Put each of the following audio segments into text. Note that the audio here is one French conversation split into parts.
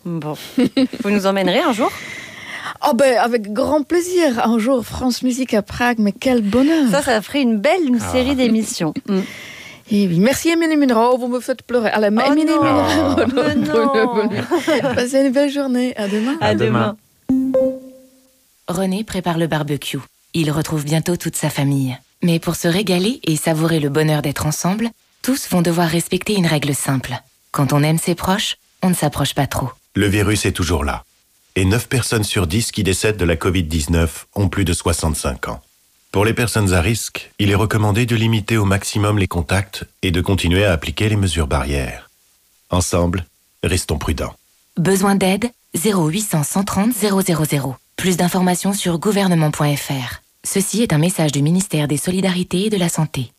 Bon. Vous nous emmènerez un jour ? Oh ben, avec grand plaisir. Un jour, France Musique à Prague, mais quel bonheur. Ça ferait une belle série d'émissions. Et oui, merci Émilie Munro, vous me faites pleurer. Allez, Émilie Munro. Passez une belle journée. À demain. À demain. René prépare le barbecue. Il retrouve bientôt toute sa famille. Mais pour se régaler et savourer le bonheur d'être ensemble, tous vont devoir respecter une règle simple. Quand on aime ses proches, on ne s'approche pas trop. Le virus est toujours là. Et 9 personnes sur 10 qui décèdent de la Covid-19 ont plus de 65 ans. Pour les personnes à risque, il est recommandé de limiter au maximum les contacts et de continuer à appliquer les mesures barrières. Ensemble, restons prudents. Besoin d'aide ? 0800 130 000. Plus d'informations sur gouvernement.fr. Ceci est un message du ministère des Solidarités et de la Santé.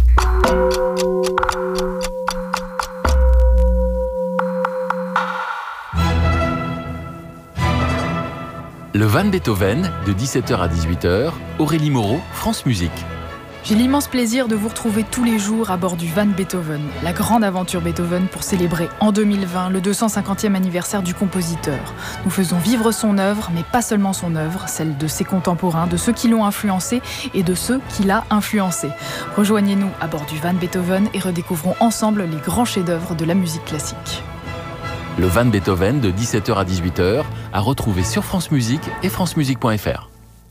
Le Van Beethoven, de 17h à 18h, Aurélie Moreau, France Musique. J'ai l'immense plaisir de vous retrouver tous les jours à bord du Van Beethoven, la grande aventure Beethoven pour célébrer en 2020 le 250e anniversaire du compositeur. Nous faisons vivre son œuvre, mais pas seulement son œuvre, celle de ses contemporains, de ceux qui l'ont influencé et de ceux qui l'a influencé. Rejoignez-nous à bord du Van Beethoven et redécouvrons ensemble les grands chefs-d'œuvre de la musique classique. Le Van Beethoven, de 17h à 18h, à retrouver sur France Musique et francemusique.fr.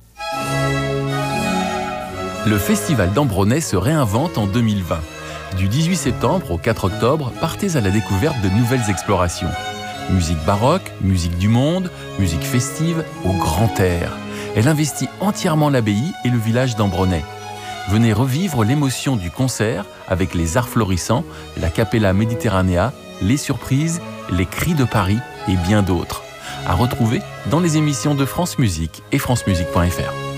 Le Festival d'Ambronay se réinvente en 2020. Du 18 septembre au 4 octobre, partez à la découverte de nouvelles explorations. Musique baroque, musique du monde, musique festive, au grand air. Elle investit entièrement l'abbaye et le village d'Ambronay. Venez revivre l'émotion du concert avec les arts florissants, la Capella Mediterranea, les surprises, les cris de Paris et bien d'autres. À retrouver dans les émissions de France Musique et francemusique.fr.